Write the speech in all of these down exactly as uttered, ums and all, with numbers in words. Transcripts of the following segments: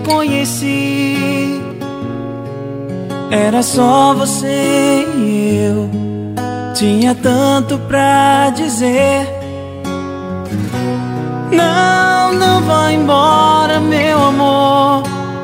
conheci, era só você e eu. Tinha tanto pra dizer. Não, não vá embora, meu amor.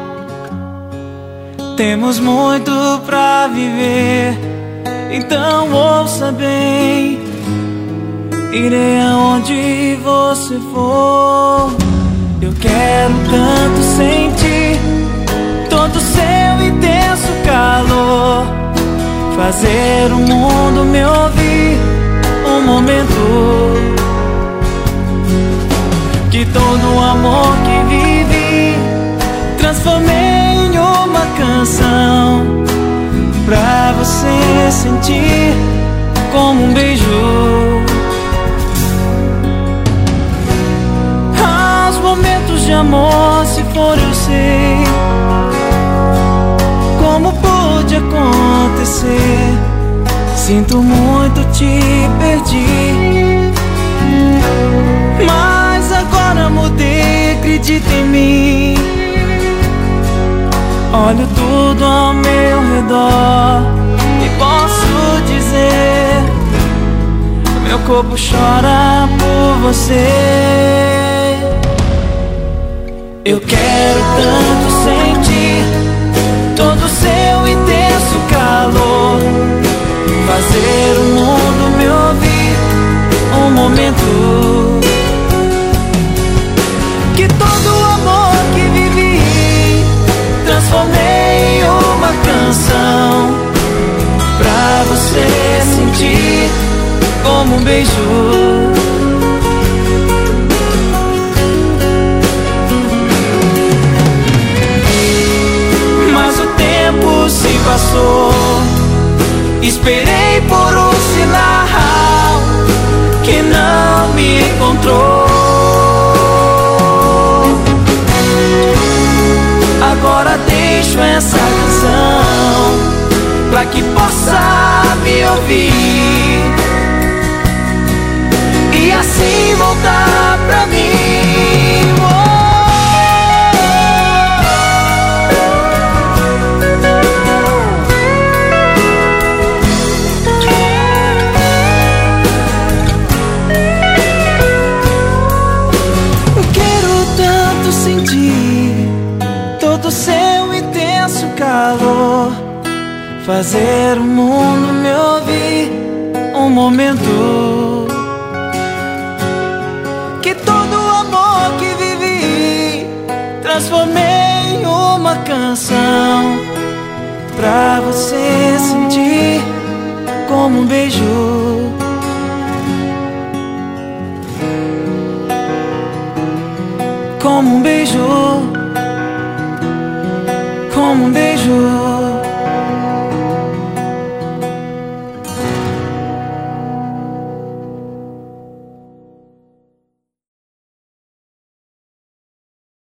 Temos muito pra viver, então ouça bem. Irei aonde você for. Eu quero tanto sentir todo o seu intenso calor, fazer o mundo me ouvir um momento. Que todo o amor que vivi transformei em uma canção, pra você sentir como um beijo. Aos momentos de amor, se for eu sei como pôde acontecer. Sinto muito, te perdi, mas agora mudei, acredita em mim. Olho tudo ao meu redor e posso dizer, meu corpo chora por você. Eu quero tanto sentir todo o seu intenso calor, fazer o mundo me ouvir um momento. Que todo o amor que vivi transformei em uma canção, pra você sentir como um beijo. Mas o tempo se passou, esperei por um sinal que não me encontrou. Agora deixo essa canção pra que possa me ouvir e assim voltar pra mim. Eu quero tanto sentir todo o seu intenso calor, fazer o mundo me ouvir um momento. Que todo o amor que vivi transformei em uma canção, pra você sentir como um beijo. Como um beijo, como um beijo.